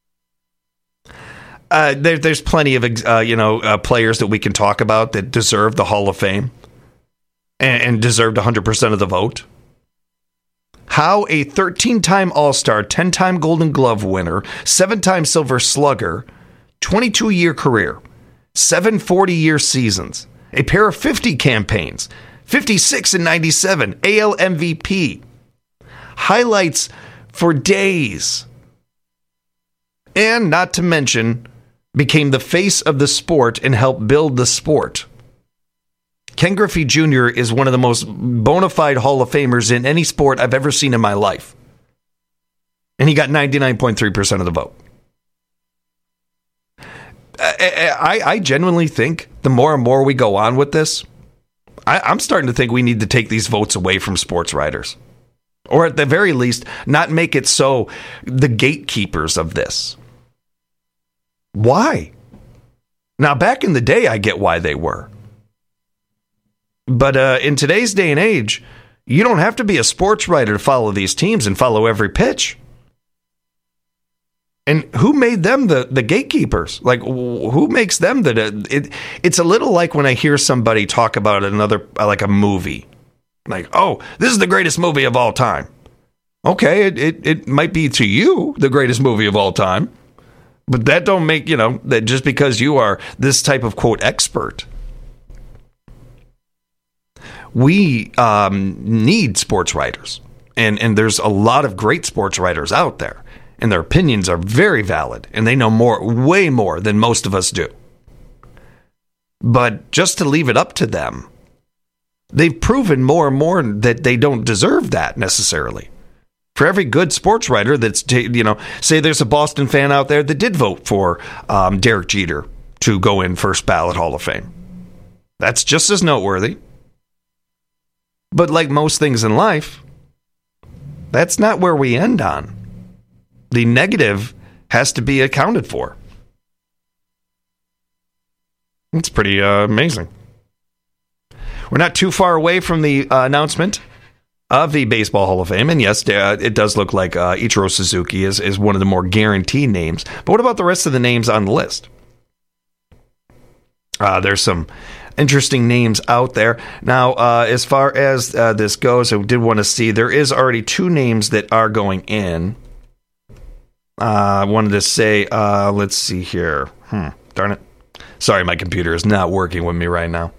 There's plenty of players that we can talk about that deserve the Hall of Fame and deserved 100% of the vote. How a 13-time All-Star, 10-time Golden Glove winner, 7-time Silver Slugger, 22-year career, 7 40-year seasons, a pair of 50 campaigns, 56 and 97, AL MVP, highlights for days, and not to mention became the face of the sport and helped build the sport. Ken Griffey Jr. is one of the most bona fide Hall of Famers in any sport I've ever seen in my life. And he got 99.3% of the vote. I genuinely think the more and more we go on with this, I'm starting to think we need to take these votes away from sports writers. Or at the very least, not make it so the gatekeepers of this. Why? Now, back in the day, I get why they were. But in today's day and age, you don't have to be a sports writer to follow these teams and follow every pitch. And who made them the gatekeepers? Like, who makes them it's a little like when I hear somebody talk about another, like a movie. Like, oh, this is the greatest movie of all time. Okay, it might be to you the greatest movie of all time. But that don't make, that just because you are this type of, quote, expert. We need sports writers, and there's a lot of great sports writers out there, and their opinions are very valid, and they know way more than most of us do. But just to leave it up to them, they've proven more and more that they don't deserve that necessarily. For every good sports writer that's, say there's a Boston fan out there that did vote for Derek Jeter to go in first ballot Hall of Fame. That's just as noteworthy. But like most things in life, that's not where we end on. The negative has to be accounted for. It's pretty amazing. We're not too far away from the announcement of the Baseball Hall of Fame. And yes, it does look like Ichiro Suzuki is one of the more guaranteed names. But what about the rest of the names on the list? There's some interesting names out there. Now, as far as this goes, I did want to see, there is already 2 names that are going in. I wanted to say, let's see here. Darn it. Sorry, my computer is not working with me right now.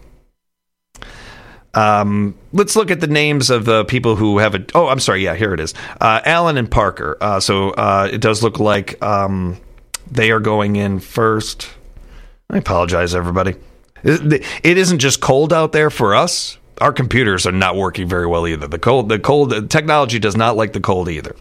Let's look at the names of the people who have it. Oh, I'm sorry. Yeah, here it is. Allen and Parker. So it does look like they are going in first. I apologize, everybody. It isn't just cold out there for us. Our computers are not working very well either. The cold technology does not like the cold either.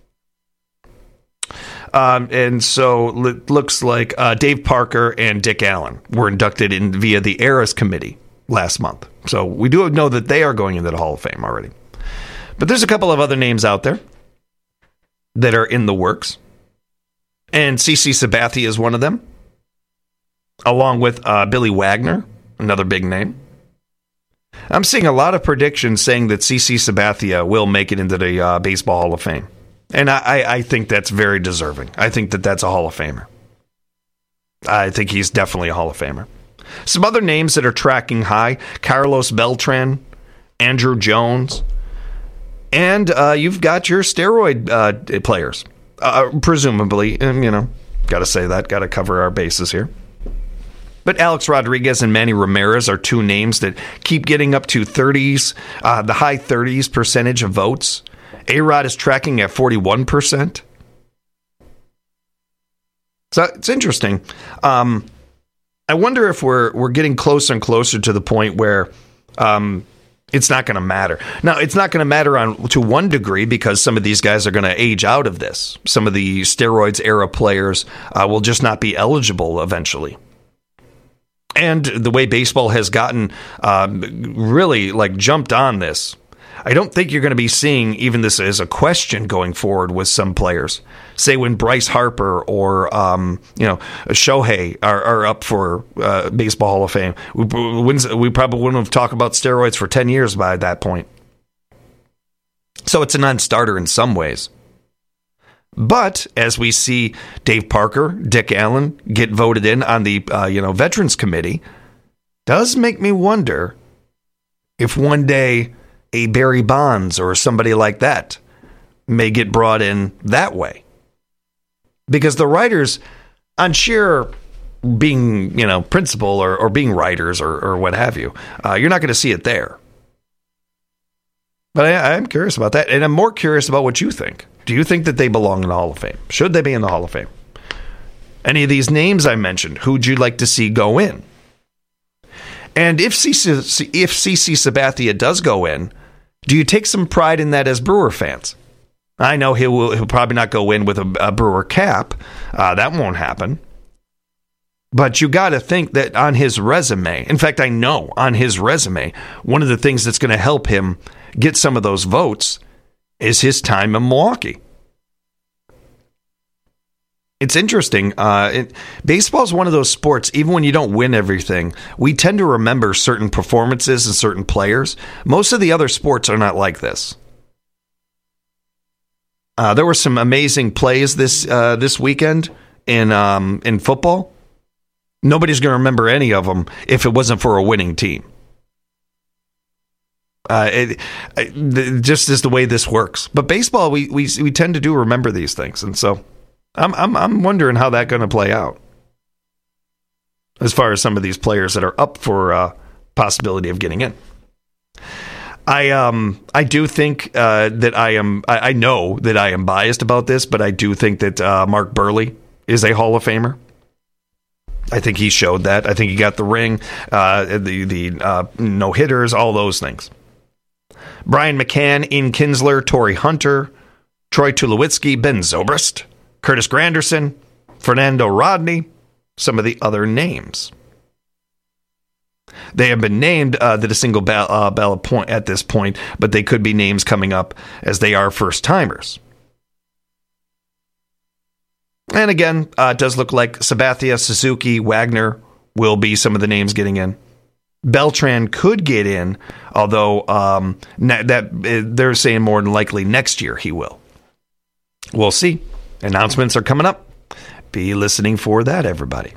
And so it looks like Dave Parker and Dick Allen were inducted in via the Eras Committee last month. So we do know that they are going into the Hall of Fame already. But there's a couple of other names out there that are in the works. And CC Sabathia is one of them, along with Billy Wagner, another big name. I'm seeing a lot of predictions saying that CC Sabathia will make it into the Baseball Hall of Fame. And I think that's very deserving. I think that that's a Hall of Famer. I think he's definitely a Hall of Famer. Some other names that are tracking high: Carlos Beltran, Andrew Jones, and you've got your steroid players, presumably. Got to say that, got to cover our bases here. But Alex Rodriguez and Manny Ramirez are 2 names that keep getting up to 30s, the high 30s percentage of votes. A-Rod is tracking at 41%. So it's interesting. I wonder if we're getting closer and closer to the point where it's not going to matter. Now, it's not going to matter to one degree because some of these guys are going to age out of this. Some of the steroids era players will just not be eligible eventually. And the way baseball has gotten really like jumped on this, I don't think you're going to be seeing even this as a question going forward with some players. Say when Bryce Harper or Shohei are up for Baseball Hall of Fame, we probably wouldn't have talked about steroids for 10 years by that point. So it's a non-starter in some ways. But as we see Dave Parker, Dick Allen get voted in on the Veterans Committee, does make me wonder if one day a Barry Bonds or somebody like that may get brought in that way. Because the writers, on sheer being, principal or being writers or what have you, you're not going to see it there. But I'm curious about that, and I'm more curious about what you think. Do you think that they belong in the Hall of Fame? Should they be in the Hall of Fame? Any of these names I mentioned, who'd you like to see go in? And if CC Sabathia does go in, do you take some pride in that as Brewer fans? I know he'll probably not go in with a Brewer cap. That won't happen. But you got to think that on his resume, in fact, I know on his resume, one of the things that's going to help him get some of those votes is his time in Milwaukee. It's interesting. Baseball is one of those sports, even when you don't win everything, we tend to remember certain performances and certain players. Most of the other sports are not like this. There were some amazing plays this weekend in football. Nobody's going to remember any of them if it wasn't for a winning team. Just is the way this works. But baseball, we tend to remember these things, and so I'm wondering how that's going to play out as far as some of these players that are up for possibility of getting in. I do think that I know that I am biased about this, but I do think that Mark Burley is a Hall of Famer. I think he showed that. I think he got the ring, the no-hitters, all those things. Brian McCann, Ian Kinsler, Torrey Hunter, Troy Tulowitzki, Ben Zobrist, Curtis Granderson, Fernando Rodney, some of the other names. They have been named that a single ballot point at this point, but they could be names coming up as they are first-timers. And again, it does look like Sabathia, Suzuki, Wagner will be some of the names getting in. Beltran could get in, although they're saying more than likely next year he will. We'll see. Announcements are coming up. Be listening for that, everybody.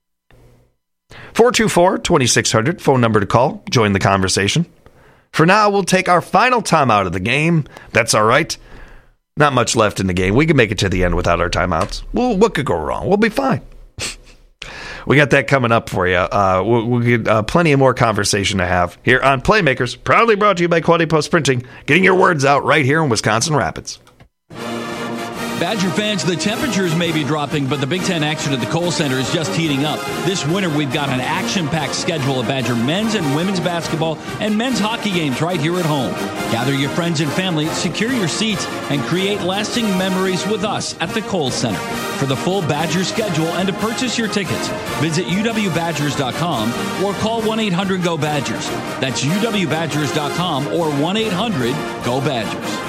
424-2600, phone number to call. Join the conversation. For now, we'll take our final time out of the game. That's all right. Not much left in the game. We can make it to the end without our timeouts. Well, what could go wrong? We'll be fine. We got that coming up for you. We'll get plenty of more conversation to have here on Playmakers, proudly brought to you by Quality Post Printing, getting your words out right here in Wisconsin Rapids. Badger fans, the temperatures may be dropping, but the Big Ten action at the Kohl Center is just heating up. This winter, we've got an action-packed schedule of Badger men's and women's basketball and men's hockey games right here at home. Gather your friends and family, secure your seats, and create lasting memories with us at the Kohl Center. For the full Badger schedule and to purchase your tickets, visit uwbadgers.com or call 1-800-GO-BADGERS. That's uwbadgers.com or 1-800-GO-BADGERS.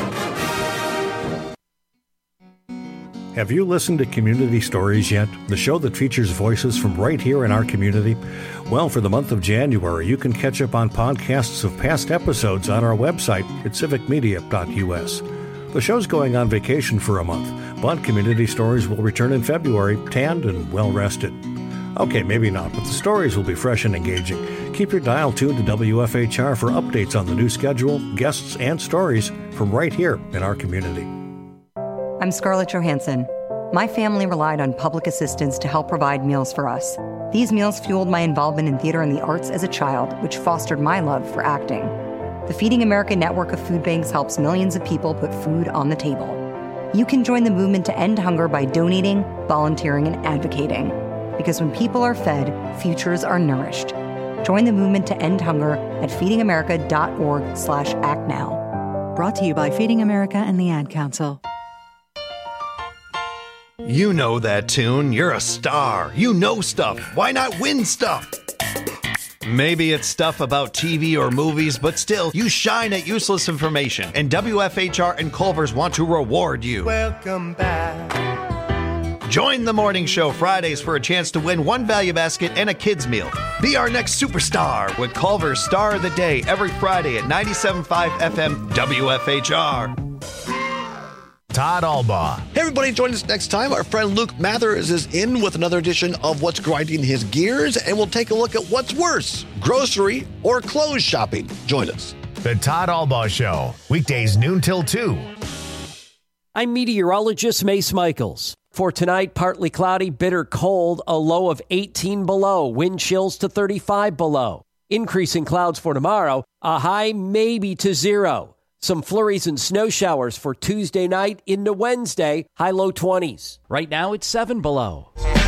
Have you listened to Community Stories yet? The show that features voices from right here in our community? Well, for the month of January, you can catch up on podcasts of past episodes on our website at civicmedia.us. The show's going on vacation for a month, but Community Stories will return in February, tanned and well-rested. Okay, maybe not, but the stories will be fresh and engaging. Keep your dial tuned to WFHR for updates on the new schedule, guests, and stories from right here in our community. I'm Scarlett Johansson. My family relied on public assistance to help provide meals for us. These meals fueled my involvement in theater and the arts as a child, which fostered my love for acting. The Feeding America network of food banks helps millions of people put food on the table. You can join the movement to end hunger by donating, volunteering, and advocating. Because when people are fed, futures are nourished. Join the movement to end hunger at feedingamerica.org/actnow. Brought to you by Feeding America and the Ad Council. You know that tune. You're a star. You know stuff. Why not win stuff? Maybe it's stuff about TV or movies, but still, you shine at useless information. And WFHR and Culver's want to reward you. Welcome back. Join the morning show Fridays for a chance to win one value basket and a kid's meal. Be our next superstar with Culver's Star of the Day every Friday at 97.5 FM WFHR. Todd Albaugh. Hey, everybody, join us next time. Our friend Luke Mathers is in with another edition of What's Grinding His Gears, and we'll take a look at what's worse, grocery or clothes shopping. Join us. The Todd Albaugh Show, weekdays noon till 2. I'm meteorologist Mace Michaels. For tonight, partly cloudy, bitter cold, a low of 18 below, wind chills to 35 below. Increasing clouds for tomorrow, a high maybe to 0. Some flurries and snow showers for Tuesday night into Wednesday, high low 20s. Right now, it's 7 below.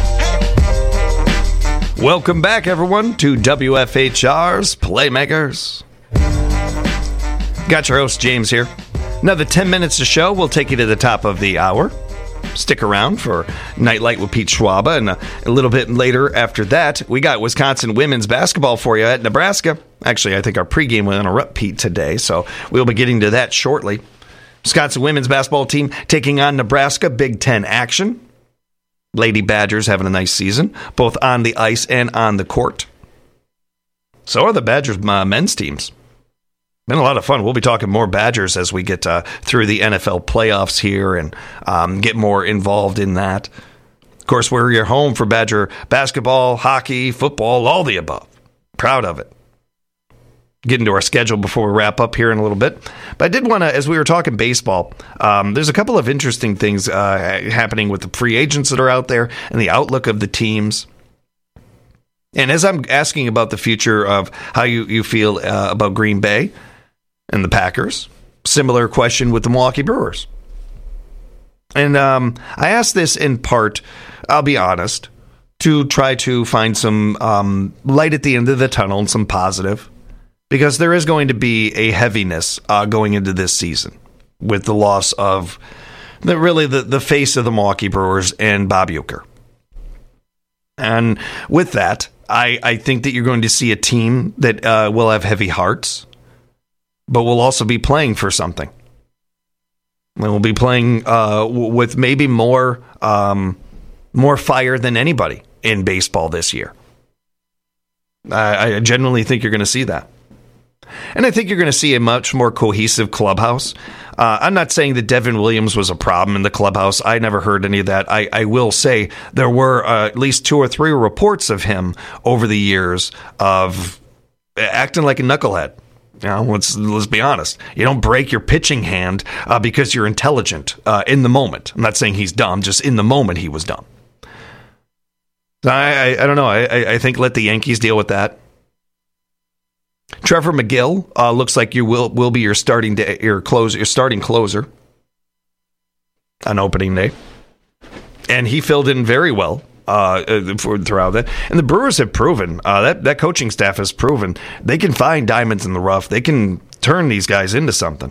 Welcome back, everyone, to WFHR's Playmakers. Got your host, James, here. Another 10 minutes to show. We'll take you to the top of the hour. Stick around for Nightlight with Pete Schwaba, and a little bit later after that, we got Wisconsin women's basketball for you at Nebraska. Actually, I think our pregame will interrupt Pete today, so we'll be getting to that shortly. Wisconsin women's basketball team taking on Nebraska, Big Ten action. Lady Badgers having a nice season, both on the ice and on the court. So are the Badgers men's teams. Been a lot of fun. We'll be talking more Badgers as we get through the NFL playoffs here and get more involved in that. Of course, we're your home for Badger basketball, hockey, football, all the above. Proud of it. Get into our schedule before we wrap up here in a little bit. But I did want to, as we were talking baseball, there's a couple of interesting things happening with the free agents that are out there and the outlook of the teams. And as I'm asking about the future of how you feel about Green Bay and the Packers, similar question with the Milwaukee Brewers. And I asked this in part, I'll be honest, to try to find some light at the end of the tunnel and some positive, because there is going to be a heaviness going into this season with the loss of the face of the Milwaukee Brewers and Bob Uecker. And with that, I think that you're going to see a team that will have heavy hearts, but will also be playing for something. And will be playing with maybe more fire than anybody in baseball this year. I genuinely think you're going to see that. And I think you're going to see a much more cohesive clubhouse. I'm not saying that Devin Williams was a problem in the clubhouse. I never heard any of that. I will say there were at least 2 or 3 reports of him over the years of acting like a knucklehead. You know, let's be honest. You don't break your pitching hand because you're intelligent in the moment. I'm not saying he's dumb. Just in the moment, he was dumb. I don't know. I think let the Yankees deal with that. Trevor McGill looks like you will be your starting closer on opening day, and he filled in very well throughout that. And the Brewers have proven that coaching staff has proven they can find diamonds in the rough. They can turn these guys into something.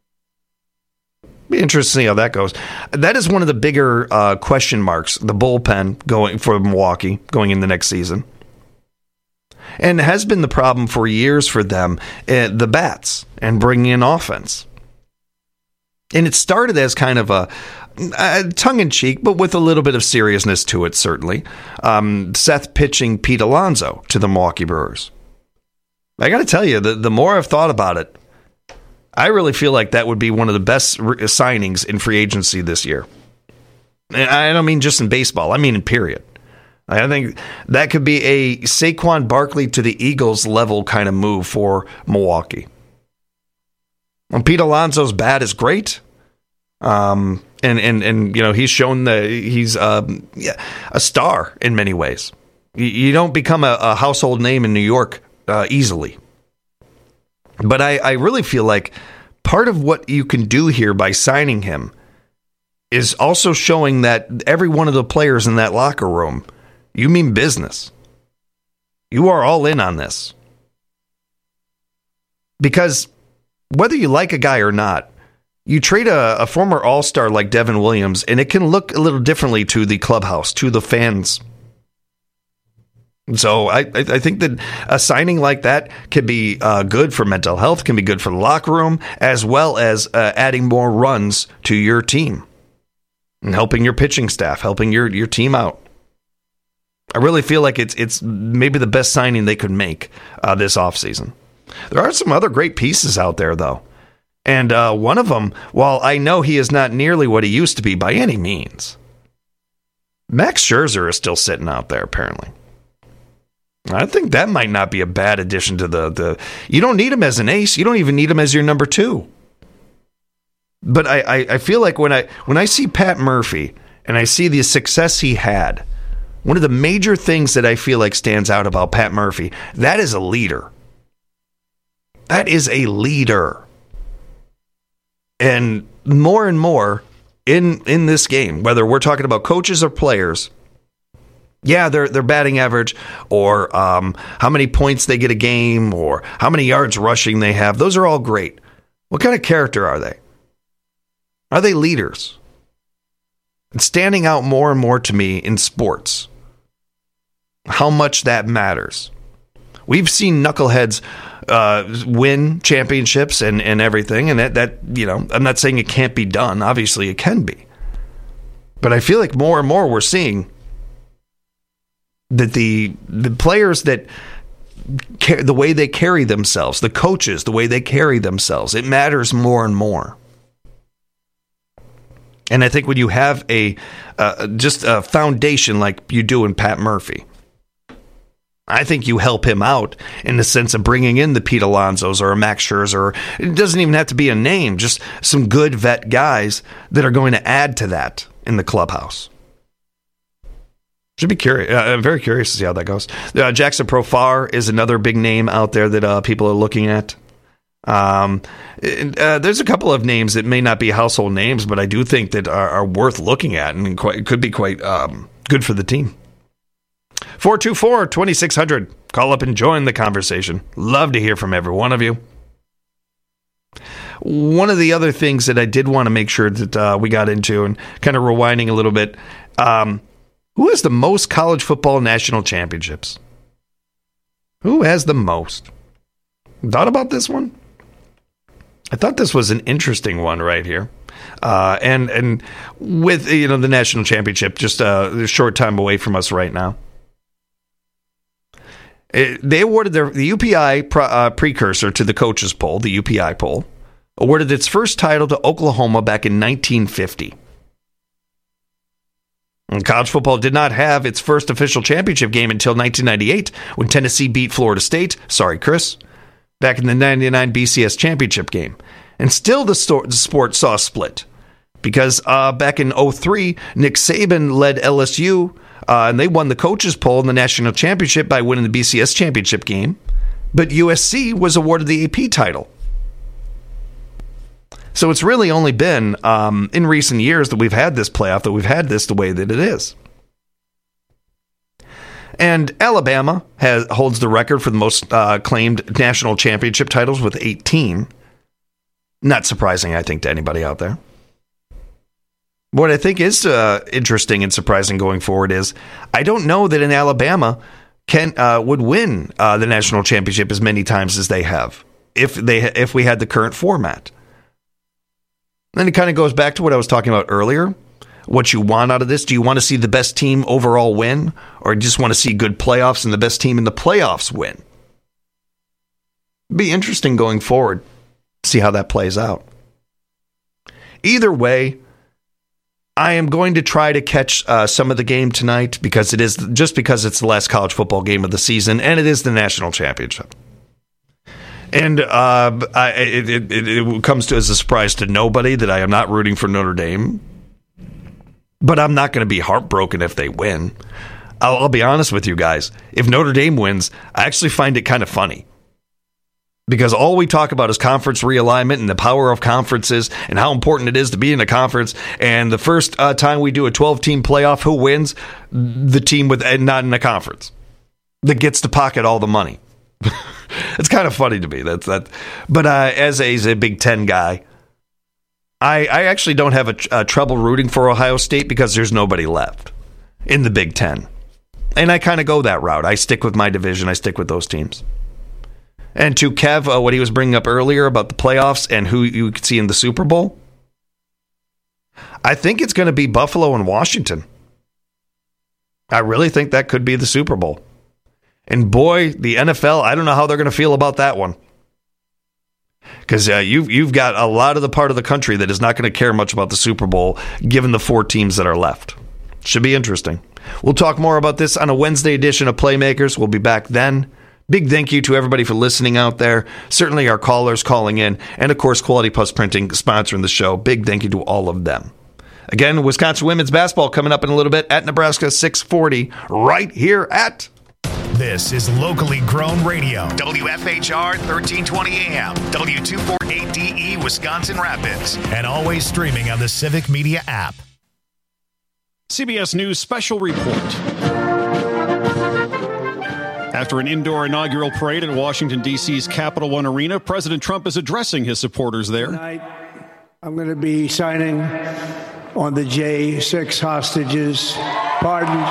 Be interesting to see how that goes. That is one of the bigger question marks. The bullpen going for Milwaukee going into next season. And has been the problem for years for them, the bats and bringing in offense. And it started as kind of a tongue-in-cheek, but with a little bit of seriousness to it, certainly. Seth pitching Pete Alonso to the Milwaukee Brewers. I got to tell you, the more I've thought about it, I really feel like that would be one of the best signings in free agency this year. And I don't mean just in baseball. I mean in period. I think that could be a Saquon Barkley to the Eagles level kind of move for Milwaukee. And Pete Alonso's bat is great. And you know, he's shown that he's a star in many ways. You don't become a household name in New York easily. But I really feel like part of what you can do here by signing him is also showing that every one of the players in that locker room, you mean business. You are all in on this. Because whether you like a guy or not, you trade a former all-star like Devin Williams, and it can look a little differently to the clubhouse, to the fans. So I think that a signing like that can be good for mental health, can be good for the locker room, as well as adding more runs to your team and helping your pitching staff, helping your team out. I really feel like it's maybe the best signing they could make this offseason. There are some other great pieces out there, though. And one of them, while I know he is not nearly what he used to be by any means, Max Scherzer is still sitting out there, apparently. I think that might not be a bad addition to the you don't need him as an ace. You don't even need him as your number 2. But I feel like when I see Pat Murphy and I see the success he had, one of the major things that I feel like stands out about Pat Murphy, that is a leader. That is a leader. And more in this game, whether we're talking about coaches or players, yeah, their batting average or how many points they get a game or how many yards rushing they have, those are all great. What kind of character are they? Are they leaders? It's standing out more and more to me in sports, how much that matters. We've seen knuckleheads win championships and everything, and that I'm not saying it can't be done. Obviously, it can be. But I feel like more and more we're seeing that the players that the way they carry themselves, the coaches, the way they carry themselves, it matters more and more. And I think when you have just a foundation like you do in Pat Murphy, I think you help him out in the sense of bringing in the Pete Alonsos or a Max Scherzer. It doesn't even have to be a name, just some good vet guys that are going to add to that in the clubhouse. Should be curious. I'm very curious to see how that goes. Jackson Profar is another big name out there that people are looking at. There's a couple of names that may not be household names, but I do think that are worth looking at and could be quite good for the team. 424-2600. Call up and join the conversation. Love to hear from every one of you. One of the other things that I did want to make sure that we got into, and kind of rewinding a little bit, who has the most college football national championships? Who has the most? Thought about this one? I thought this was an interesting one right here. And with the national championship just a short time away from us right now. They awarded the UPI precursor to the coaches poll, the UPI poll, awarded its first title to Oklahoma back in 1950. And college football did not have its first official championship game until 1998 when Tennessee beat Florida State, sorry Chris, back in the 99 BCS championship game. And still the sport saw a split because back in 2003, Nick Saban led LSU and they won the coaches poll in the national championship by winning the BCS championship game. But USC was awarded the AP title. So it's really only been in recent years that we've had this playoff, that we've had this the way that it is. And Alabama holds the record for the most claimed national championship titles with 18. Not surprising, I think, to anybody out there. What I think is interesting and surprising going forward is I don't know that in Alabama would win the national championship as many times as they have if we had the current format. Then it kind of goes back to what I was talking about earlier. What you want out of this. Do you want to see the best team overall win? Or just want to see good playoffs and the best team in the playoffs win? It'd be interesting going forward to see how that plays out. Either way, I am going to try to catch some of the game tonight because it's the last college football game of the season and it is the national championship. And it comes as a surprise to nobody that I am not rooting for Notre Dame. But I'm not going to be heartbroken if they win. I'll be honest with you guys. If Notre Dame wins, I actually find it kind of funny. Because all we talk about is conference realignment and the power of conferences and how important it is to be in a conference. And the first time we do a 12-team playoff, who wins? The team not in a conference that gets to pocket all the money. It's kind of funny to me. But as a Big Ten guy, I actually don't have a trouble rooting for Ohio State because there's nobody left in the Big Ten. And I kind of go that route. I stick with my division. I stick with those teams. And to Kev, what he was bringing up earlier about the playoffs and who you could see in the Super Bowl, I think it's going to be Buffalo and Washington. I really think that could be the Super Bowl. And boy, the NFL, I don't know how they're going to feel about that one. Because you've got a lot of the part of the country that is not going to care much about the Super Bowl, given the 4 teams that are left. Should be interesting. We'll talk more about this on a Wednesday edition of Playmakers. We'll be back then. Big thank you to everybody for listening out there. Certainly our callers calling in. And, of course, Quality Plus Printing sponsoring the show. Big thank you to all of them. Again, Wisconsin women's basketball coming up in a little bit at Nebraska 640 right here at... This is locally grown radio. WFHR 1320 AM, W248DE Wisconsin Rapids, and always streaming on the Civic Media app. CBS News special report. After an indoor inaugural parade at Washington, D.C.'s Capital One Arena, President Trump is addressing his supporters there. Tonight, I'm going to be signing on the J6 hostages, pardons,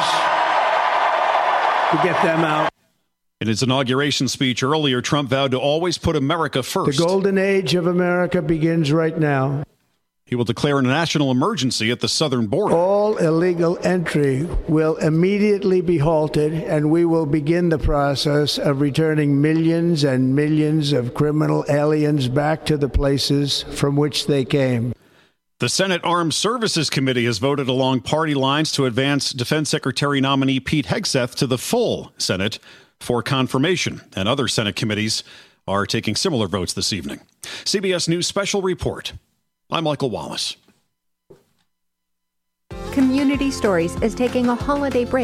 to get them out. In his inauguration speech earlier, Trump vowed to always put America first. The golden age of America begins right now. He will declare a national emergency at the southern border. All illegal entry will immediately be halted, and we will begin the process of returning millions and millions of criminal aliens back to the places from which they came. The Senate Armed Services Committee has voted along party lines to advance Defense Secretary nominee Pete Hegseth to the full Senate for confirmation, and other Senate committees are taking similar votes this evening. CBS News Special Report. I'm Michael Wallace. Community Stories is taking a holiday break